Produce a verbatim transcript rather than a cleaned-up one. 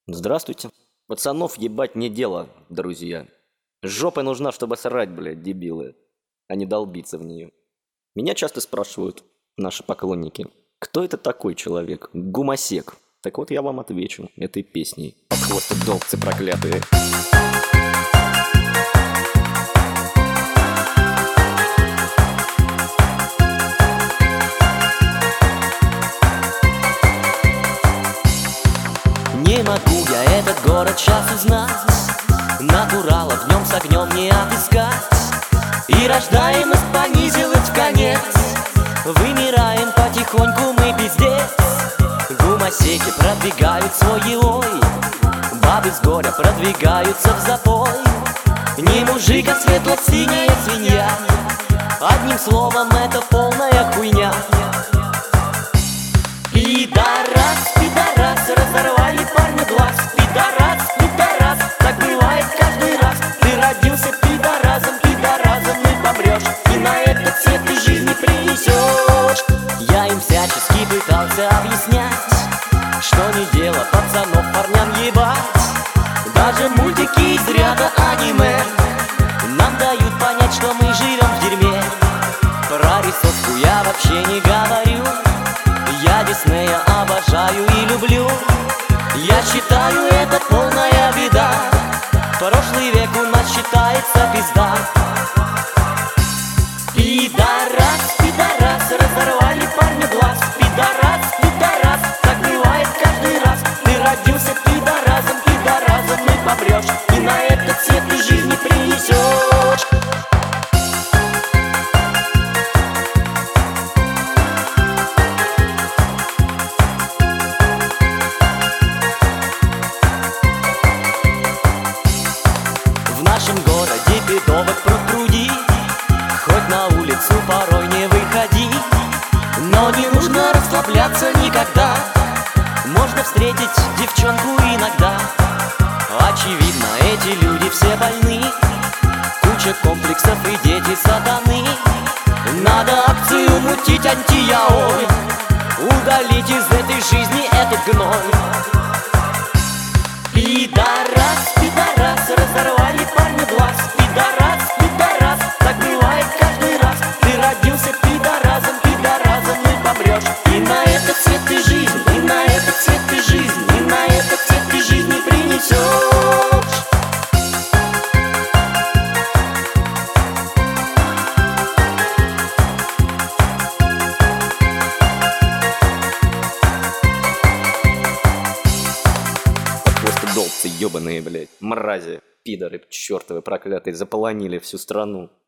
Здравствуйте. Пацанов ебать не дело, друзья. Жопа нужна, чтобы срать, блядь, дебилы, а не долбиться в нее. Меня часто спрашивают наши поклонники, кто это такой человек? Гумосек. Так вот я вам отвечу этой песней. Под хвост долбцы проклятые. Не могу я этот город сейчас узнать, натурала в нем с огнем не отыскать. И рождаемость понизилась в конец, вымираем потихоньку мы пиздец. Гумосеки продвигают свой елой, бабы с горя продвигаются в запой. Не мужик, а светло-синяя свинья, одним словом это полная хуйня. Пидорас, пидорас, разорвали парню глаз. Пидорас, пидорас, так бывает каждый раз. Ты родился пидорасом, пидорасом и помрешь, и на этот свет ты жизни принесешь. Я им всячески пытался объяснять, что не дело пацанов парням ебать. Даже мультики из ряда аниме нам дают понять, что мы живем в дерьме. Про рисовку я вообще не говорю, я Диснея обожаю и люблю. Я считаю, это полная беда, прошлый век у нас считается пизда. Пидорас, пидорас, разорвали парню глаз. Пидорас, пидорас, так бывает каждый раз. Ты родился пидорасом, пидорасом и помрешь, и на этот свет ты жизни принесешь. В нашем городе бедовок пруд-пруди, хоть на улицу порой не выходи. Но не нужно расслабляться никогда, можно встретить девчонку иногда. Очевидно, эти люди все больны, куча комплексов и дети сатаны. Надо акцию мутить анти-яой, удалить из этой жизни этот гной. Пидорас, пидорас, разорвали парню глаз. Пидорас, пидорас, так бывает каждый раз. Ты родился пидорасом, пидорасом и помрешь, и на этот свет ты жизнь, и на этот свет ты жизнь, и на этот свет ты жизни принесешь. Долбцы ебаные, блядь, мрази, пидоры, чертовы проклятые, заполонили всю страну.